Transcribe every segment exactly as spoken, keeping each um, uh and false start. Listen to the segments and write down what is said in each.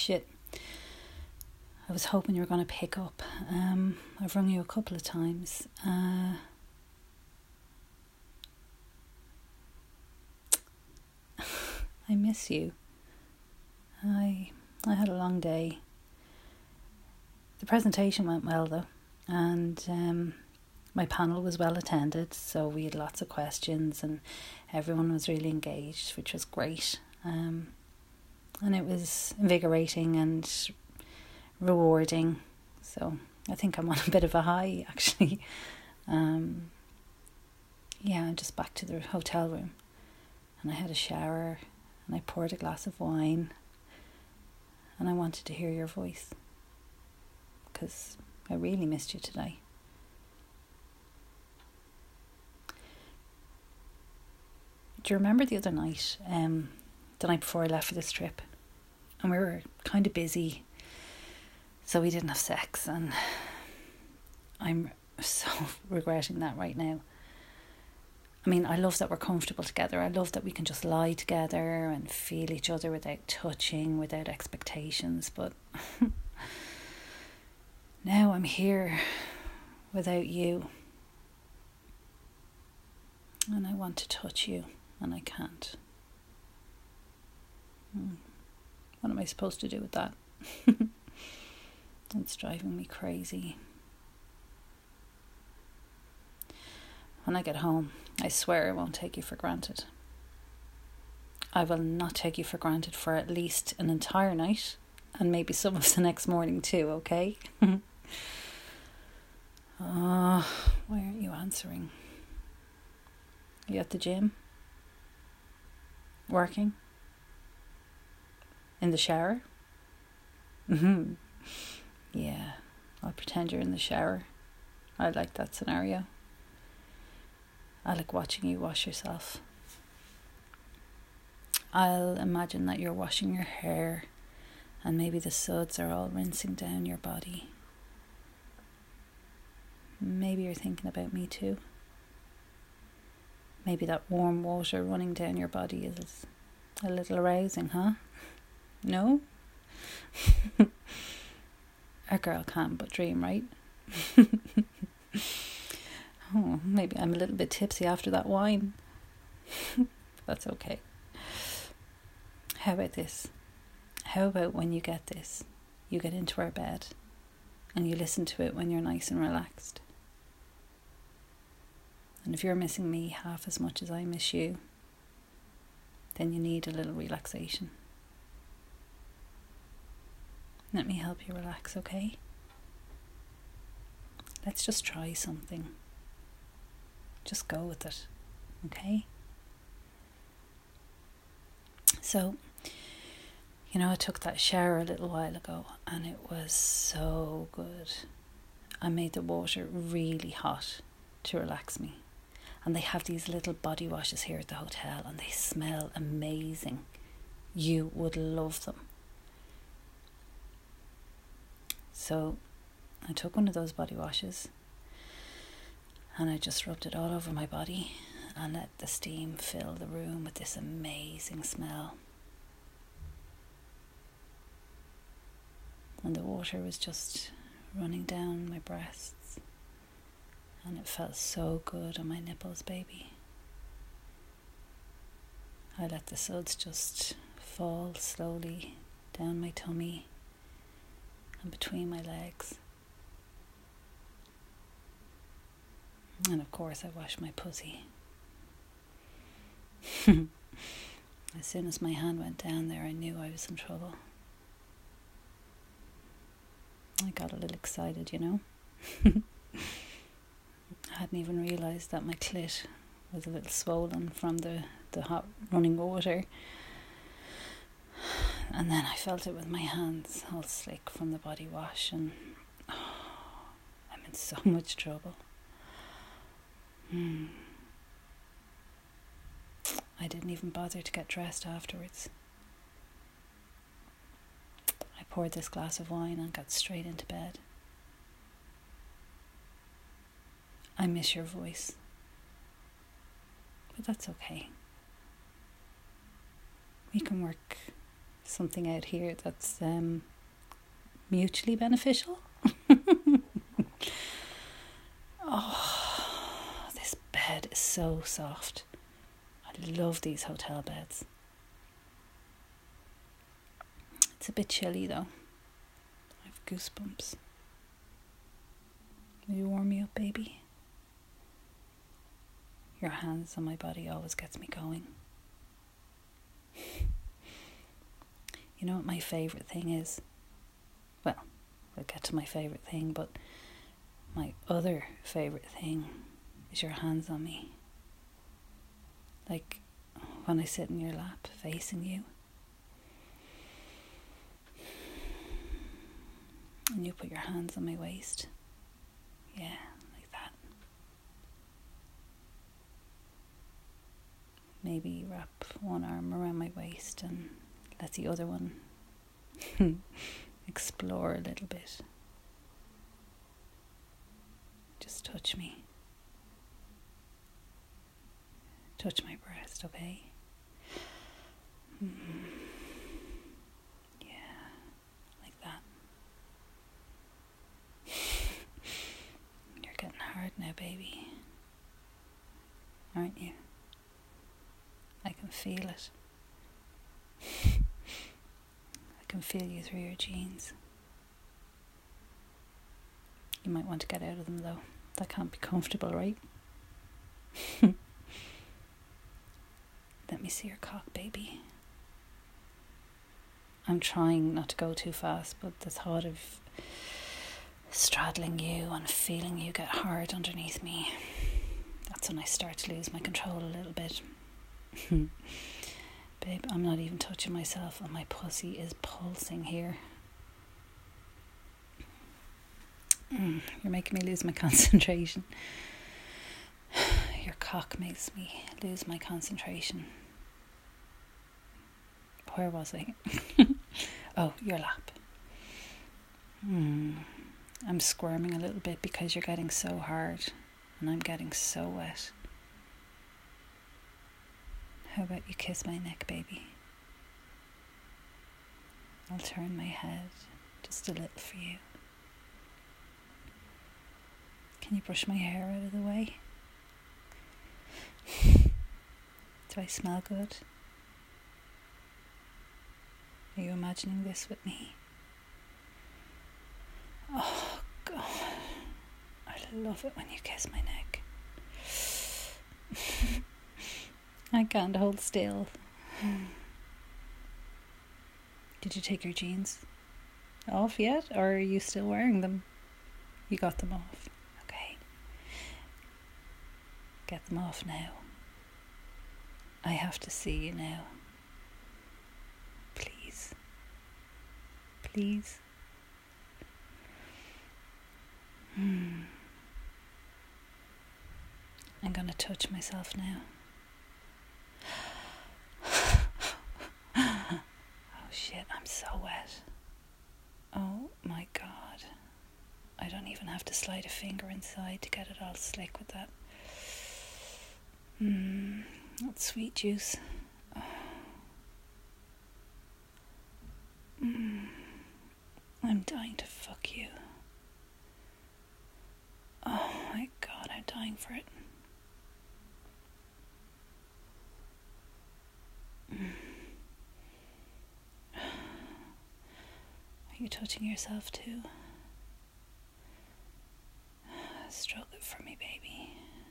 shit. I was hoping you were going to pick up. Um, I've rung you a couple of times. Uh, I miss you. I I had a long day. The presentation went well though, and um, my panel was well attended, so we had lots of questions and everyone was really engaged, which was great. Um, and it was invigorating and rewarding. So I think I'm on a bit of a high actually. Um, yeah, I'm just back to the hotel room, and I had a shower and I poured a glass of wine, and I wanted to hear your voice because I really missed you today. Do you remember the other night, um, the night before I left for this trip, and we were kind of busy, so we didn't have sex, and I'm so regretting that right now. I mean, I love that we're comfortable together. I love that we can just lie together and feel each other without touching, without expectations. But now I'm here without you. And I want to touch you, and I can't. What am I supposed to do with that? It's driving me crazy. When I get home, I swear I won't take you for granted. I will not take you for granted for at least an entire night, and maybe some of the next morning too, okay? uh, why aren't you answering? Are you at the gym? Working? In the shower? Mm-hmm. Yeah, I'll pretend you're in the shower. I like that scenario. I like watching you wash yourself. I'll imagine that you're washing your hair, and maybe the suds are all rinsing down your body. Maybe you're thinking about me too. Maybe that warm water running down your body is a little arousing, huh? No? A girl can't but dream, right? Oh, maybe I'm a little bit tipsy after that wine. That's okay. How about this? How about when you get this, you get into our bed and you listen to it when you're nice and relaxed? And if you're missing me half as much as I miss you, then you need a little relaxation. Let me help you relax, okay? Let's just try something. Just go with it, okay? So, you know, I took that shower a little while ago and it was so good. I made the water really hot to relax me. And they have these little body washes here at the hotel and they smell amazing. You would love them. So I took one of those body washes and I just rubbed it all over my body and let the steam fill the room with this amazing smell. And the water was just running down my breasts, and it felt so good on my nipples, baby. I let the suds just fall slowly down my tummy and between my legs. And of course I washed my pussy. As soon as my hand went down there, I knew I was in trouble. I got a little excited, you know. I hadn't even realised that my clit was a little swollen from the, the hot running water. And then I felt it with my hands all slick from the body wash, and oh, I'm in so much trouble. Hmm. I didn't even bother to get dressed afterwards. I poured this glass of wine and got straight into bed. I miss your voice, but that's okay. We can work something out here that's um, mutually beneficial. Oh, this bed is so soft. I love these hotel beds. It's a bit chilly though. I have goosebumps. Will you warm me up, baby? Your hands on my body always gets me going. You know what my favourite thing is? Well, we'll get to my favourite thing, but my other favourite thing is your hands on me. Like when I sit in your lap facing you. And you put your hands on my waist. Yeah, like that. Maybe wrap one arm around my waist and let the other one explore a little bit. Just touch me. Touch my breast, okay? Mm. Yeah, like that. You're getting hard now, baby. Aren't you? I can feel it. I can feel you through your jeans. You might want to get out of them though. That can't be comfortable, right? Let me see your cock, baby. I'm trying not to go too fast, but the thought of straddling you and feeling you get hard underneath me, that's when I start to lose my control a little bit. Babe, I'm not even touching myself and my pussy is pulsing here. Mm, you're making me lose my concentration. Your cock makes me lose my concentration. Where was I? Oh, your lap. Mm, I'm squirming a little bit because you're getting so hard and I'm getting so wet. How about you kiss my neck, baby? I'll turn my head just a little for you. Can you brush my hair out of the way? Do I smell good? Are you imagining this with me? Oh God, I love it when you kiss my neck. I can't hold still. Did you take your jeans off yet, or are you still wearing them? You got them off. Okay. Get them off now. I have to see you now. Please. Please. Hmm. I'm gonna touch myself now. Oh shit, I'm so wet. Oh my God. I don't even have to slide a finger inside to get it all slick with that. Mmm, that's sweet juice. Oh. Mm. I'm dying to fuck you. Oh my God, I'm dying for it. Mm. Are you touching yourself too? Stroke it for me, baby.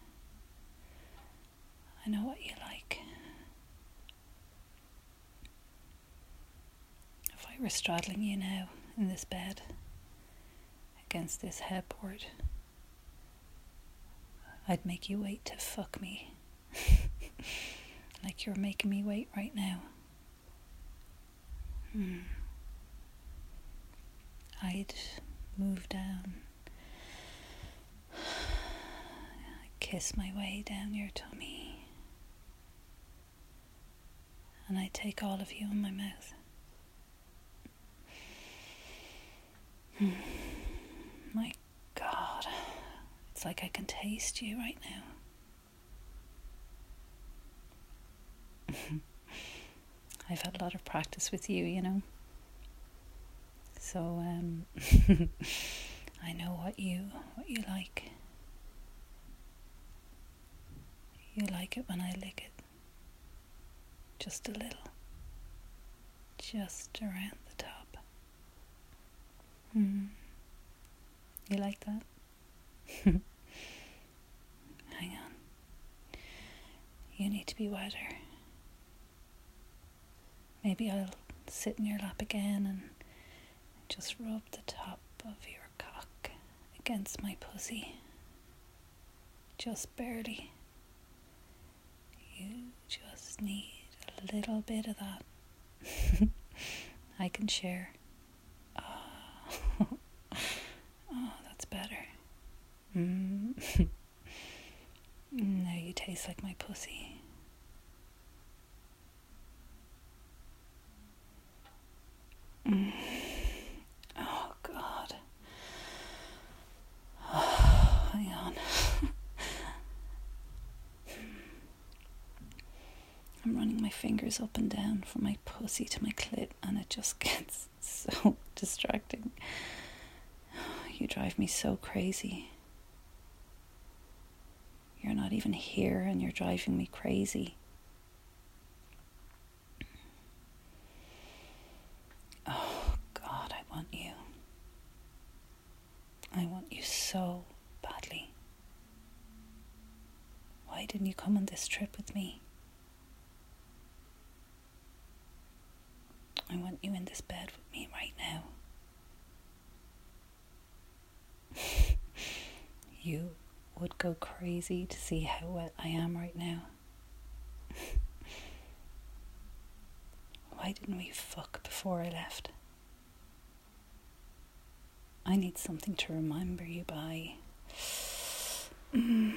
I know what you like. If I were straddling you now in this bed against this headboard, I'd make you wait to fuck me. Like you're making me wait right now. Hmm. I'd move down, kiss my way down your tummy, and I'd take all of you in my mouth. Hmm. My God, it's like I can taste you right now. I've had a lot of practice with you, you know. So um, I know what you what you like. You like it when I lick it. Just a little. Just around the top. Hmm. You like that? Hang on. You need to be wetter. Maybe I'll sit in your lap again and just rub the top of your cock against my pussy. Just barely. You just need a little bit of that. I can share. Oh, oh that's better. Mm. Now you taste like my pussy. Mm. Oh God. Oh, hang on. I'm running my fingers up and down from my pussy to my clit, and it just gets so distracting. You drive me so crazy. You're not even here and you're driving me crazy. Oh God, I want you. I want you so badly. Why didn't you come on this trip with me? I want you in this bed with me right now. You would go crazy to see how wet I am right now. Why didn't we fuck before I left? I need something to remember you by. You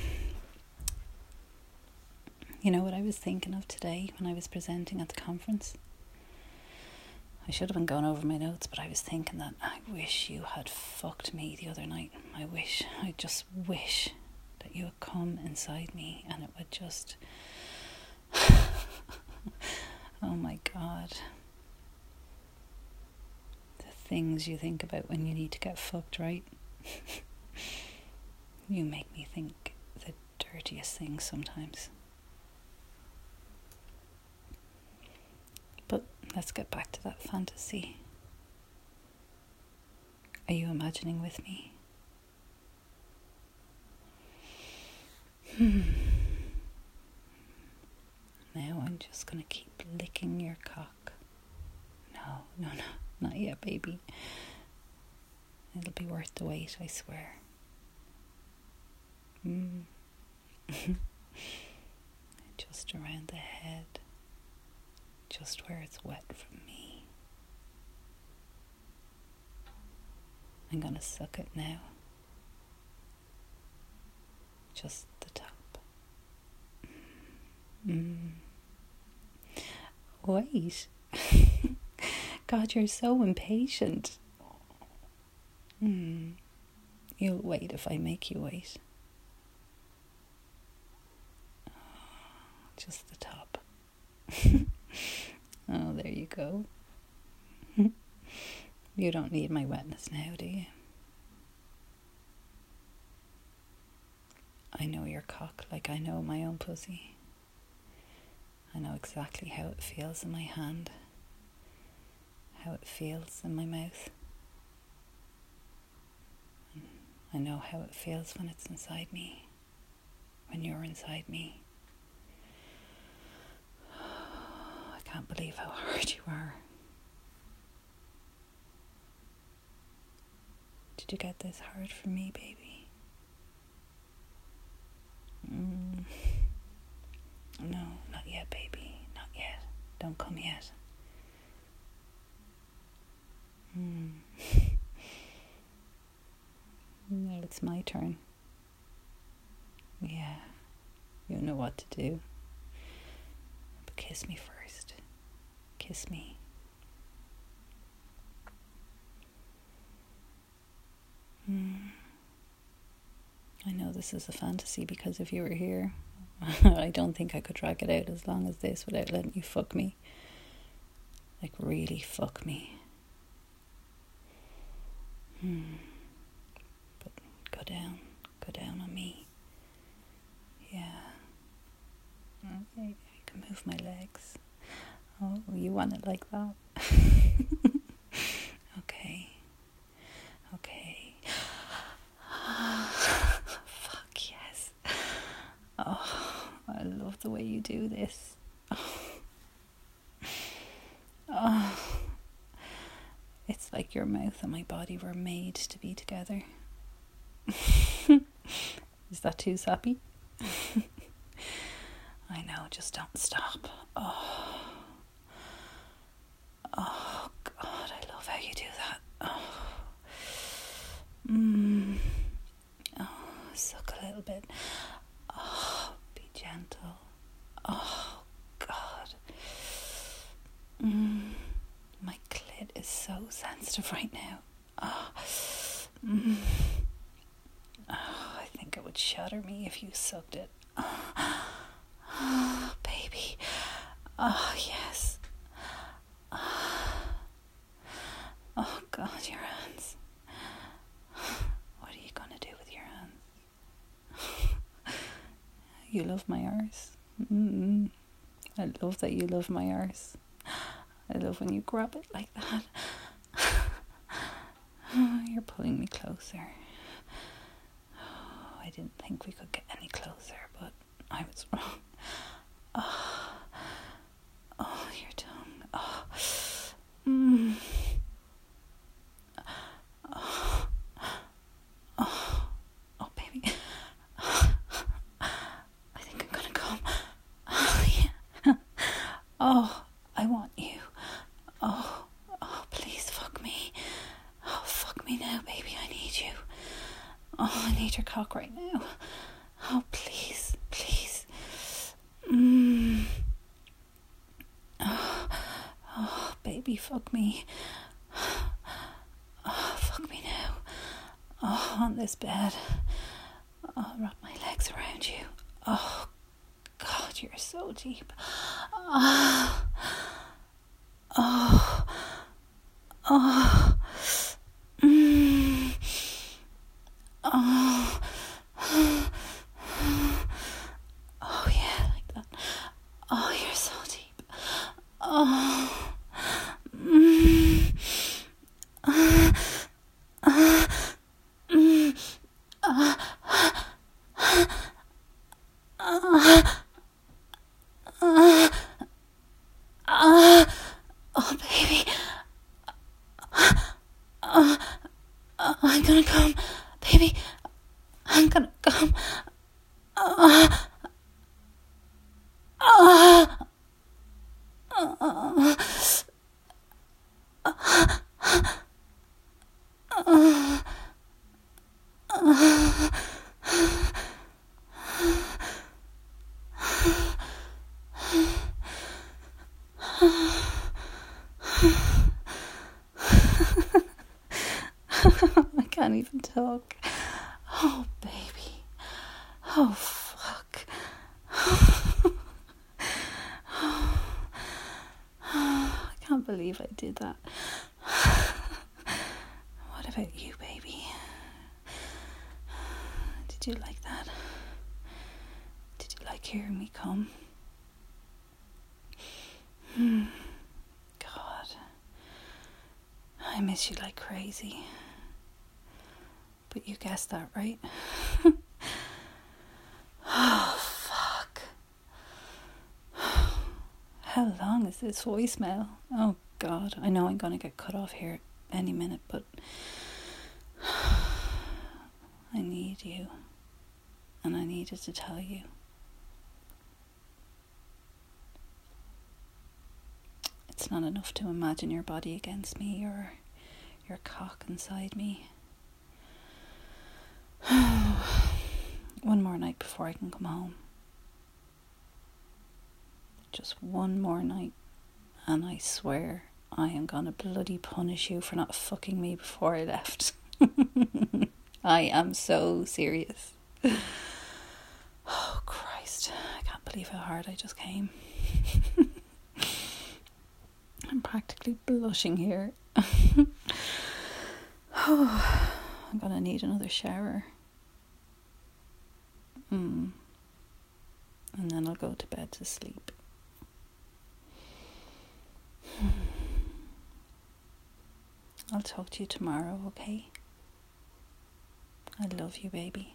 know what I was thinking of today when I was presenting at the conference? I should have been going over my notes, but I was thinking that I wish you had fucked me the other night. I wish, I just wish that you would come inside me and it would just... Oh my God. The things you think about when you need to get fucked, right? You make me think the dirtiest things sometimes. But let's get back to that fantasy. Are you imagining with me? Hmm. Now I'm just going to keep licking your cock. No, no, no, not yet, baby. It'll be worth the wait, I swear. Mm. Just around the head. Just where it's wet from me. I'm gonna suck it now. Just the top. Mm. Wait. God, you're so impatient. Mm. You'll wait if I make you wait. Oh, just the top. Oh, there you go. You don't need my wetness now, do you? I know your cock like I know my own pussy. I know exactly how it feels in my hand, how it feels in my mouth. I know how it feels when it's inside me, when you're inside me. I can't believe how hard you are. Did you get this hard for me, baby? Mm. No, not yet, baby. Not yet. Don't come yet. Mm. Well, it's my turn. Yeah, you know what to do. But kiss me first. Kiss me. Mm. I know this is a fantasy because if you were here, I don't think I could drag it out as long as this without letting you fuck me. Like, really fuck me. Hmm. But go down. Go down on me. Yeah. Okay, I can move my legs. Oh, you want it like that? Okay. Okay. Fuck yes. Oh, I love the way you do this. Oh. It's like your mouth and my body were made to be together. Is that too sappy? I know, just don't stop. Oh. Oh, God, I love how you do that. Oh. Mm. Oh, suck a little bit. Oh, be gentle. Oh, God. Mm. My clit is so sensitive right now. Oh. Mm. Oh, I think it would shatter me if you sucked it. Oh, oh baby. Oh, yes. Oh, God, your hands. What are you going to do with your hands? You love my arse. Mm-mm. I love that you love my arse. I love when you grab it like that. Oh, you're pulling me closer. Oh, I didn't think we could get any closer, but I was wrong. Oh, oh your tongue. Oh, mm. Oh, oh, oh, baby. I think I'm gonna come. Oh, yeah. Oh, I want you. Oh, oh, please fuck me. Oh, fuck me now, baby. I need you. Oh, I need your cock right now. Oh, please, please. Mm. Oh, oh, baby, fuck me. Oh, fuck me now. Oh, on this bed. Oh, wrap my legs around you. Oh, God, you're so deep. Oh, oh, oh, mm, oh, oh, yeah, like that. Oh, you're so deep. Oh, mm, uh, uh, mm, uh, uh, uh, uh, oh, baby. Uh, uh, I'm gonna come, baby. I'm gonna come. Uh, uh, uh, uh, uh, uh, I can't even talk. Oh, baby. Oh, fuck. I can't believe I did that. What about you, baby? Did you like that? Did you like hearing me come? Hmm. God. I miss you like crazy. But you guessed that, right? Oh, fuck. How long is this voicemail? Oh, God. I know I'm going to get cut off here any minute, but I need you. And I needed to tell you. It's not enough to imagine your body against me or your cock inside me. One more night before I can come home. Just one more night, and I swear I am gonna bloody punish you for not fucking me before I left. I am so serious. Oh, Christ. I can't believe how hard I just came. I'm practically blushing here. Oh, I'm gonna need another shower. Mm. And then I'll go to bed to sleep. I'll talk to you tomorrow, okay? I love you, baby.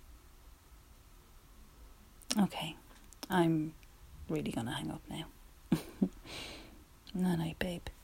Okay, I'm really gonna hang up now. Night night, babe.